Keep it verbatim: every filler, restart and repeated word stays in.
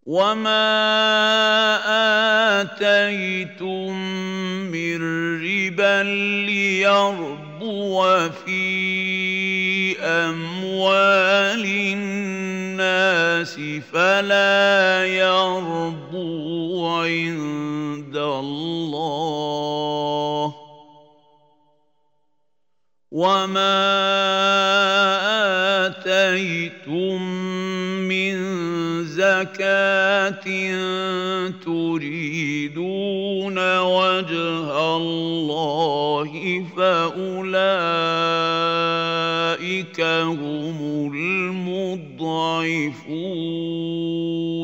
وما آتيتم من ربا ليربو في أموال الناس فلا يربو عند الله، وما آتيتم من زكاة تريدون وجه الله فأولئك هم المضعفون.